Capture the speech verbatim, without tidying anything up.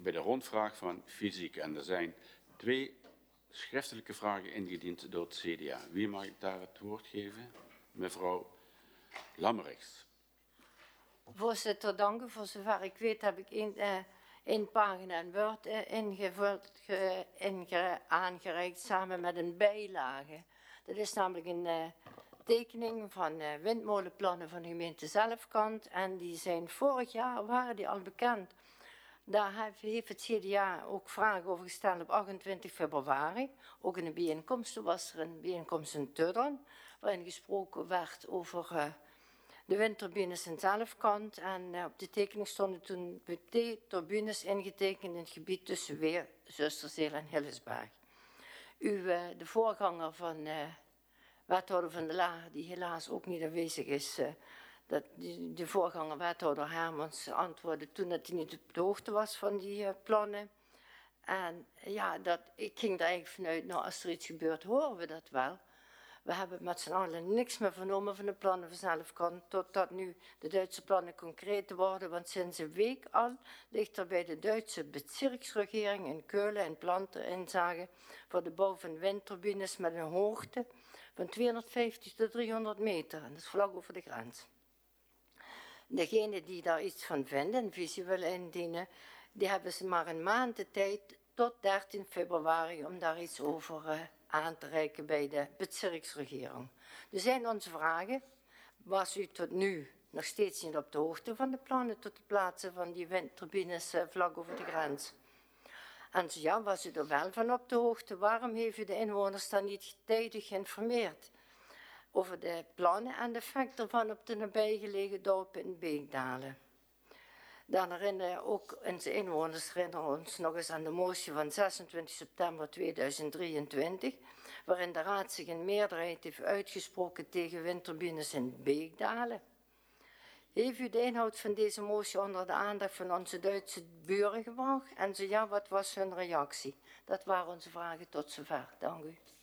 bij de rondvraag van fysiek. En er zijn twee schriftelijke vragen ingediend door het C D A. Wie mag ik daar het woord geven? Mevrouw Lammerichs. Voorzitter, dank u. Voor zover ik weet heb ik één, uh, één pagina in Word uh, ingevuld, ge, inge, aangereikt samen met een bijlage. Dat is namelijk een uh, tekening van uh, windmolenplannen van de gemeente Zelfkant. En die zijn vorig jaar, waren die al bekend. Daar heeft het C D A ook vragen over gesteld op achtentwintig februari. Ook in een bijeenkomst, toen was er een bijeenkomst in Tudderen, waarin gesproken werd over uh, de windturbines in Zelfkant. En uh, op de tekening stonden toen de turbines ingetekend in het gebied tussen Weer, Zusterzeel en Hillesberg. U, uh, de voorganger van uh, wethouder van de Laag, die helaas ook niet aanwezig is, uh, dat de, de voorganger wethouder Hermans antwoordde toen dat hij niet op de hoogte was van die uh, plannen. En ja, dat, ik ging er eigenlijk vanuit, nou als er iets gebeurt horen we dat wel. We hebben met z'n allen niks meer vernomen van de plannen van Zelfkant, totdat nu de Duitse plannen concreet worden. Want sinds een week al ligt er bij de Duitse bezirksregering in Keulen en planten inzage voor de bouw van windturbines met een hoogte van tweehonderdvijftig tot driehonderd meter. En dat is vlak over de grens. Degenen die daar iets van vinden, een visie willen indienen, die hebben ze maar een maand de tijd tot dertien februari om daar iets over uh, aan te reiken bij de bezirksregering. Dus zijn onze vragen, was u tot nu nog steeds niet op de hoogte van de plannen tot het plaatsen van die windturbines uh, vlak over de grens? En zo ja, was u er wel van op de hoogte, waarom heeft u de inwoners dan niet tijdig geïnformeerd over de plannen en de effect ervan op de nabijgelegen dorpen in Beekdalen? Dan herinneren ook onze inwoners herinneren ons nog eens aan de motie van zesentwintig september tweeduizend drieëntwintig, waarin de raad zich in meerderheid heeft uitgesproken tegen windturbines in Beekdalen. Heeft u de inhoud van deze motie onder de aandacht van onze Duitse buren gebracht? En zo ja, wat was hun reactie? Dat waren onze vragen tot zover. Dank u.